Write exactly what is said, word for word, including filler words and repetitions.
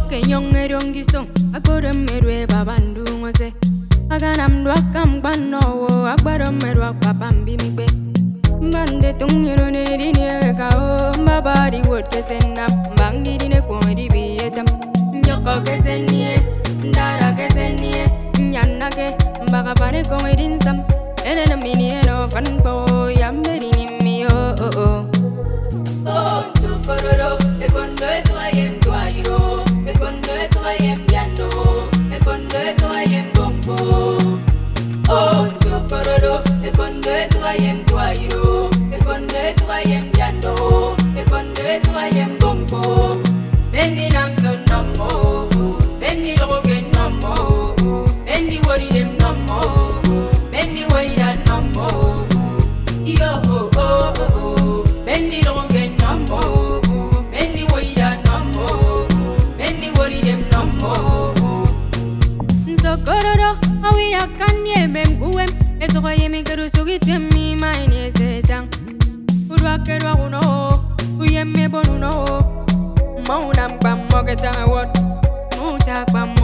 ke young erongi song akoro merwe babandu ngose aganam dwa kam bano akbaro merwa babambi mibe bande tungiro ne dine ka o babari word kesena bangdi dine ko di bietam nyoko kesenie ndara kesenie nyanake baga pare ko edin sam elena mini no fanbo yameri mi o o oh tukororo e kondo eso ayem tuairo e kondo eso ayem piano e kondo eso ayem bombo oh tukororo e kondo eso ayem tuairo e kondo eso ayem piano e kondo eso ayem bombo bendi nam son namo bendi rogen namo bendi wori dem namo bendi waira namo yo oh oh oh bendi rogen namo bendi waira namo bendi wori dem namo sokororo awi akanye mem guem eso yemi keru sugitem mi maine setang urwa kerwa uno uyemme bonuno maunam pam mogeta wot muta pam